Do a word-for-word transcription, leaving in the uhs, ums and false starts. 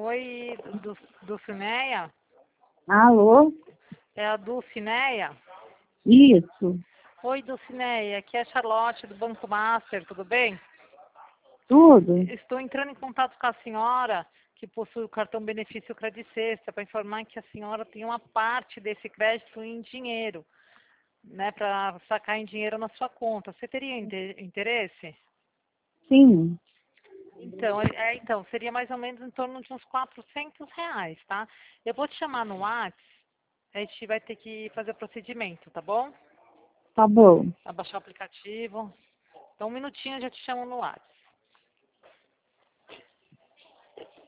Oi, Du- Dulcineia? Alô? É a Dulcineia? Isso, Oi, Dulcineia, aqui é a Charlotte do Banco Master, tudo bem? tudo? Estou entrando em contato com a senhora que possui o cartão benefício Credit Sexta para informar que a senhora tem uma parte desse crédito em dinheiro, né, para sacar em dinheiro na sua conta. Você teria inte- interesse? Sim, Então, é, é, então, seria mais ou menos em torno de uns quatrocentos reais, tá? Eu vou te chamar no WhatsApp, a gente vai ter que fazer o procedimento, tá bom? tá bom. Abaixar o aplicativo. Então, um minutinho eu já te chamo no WhatsApp.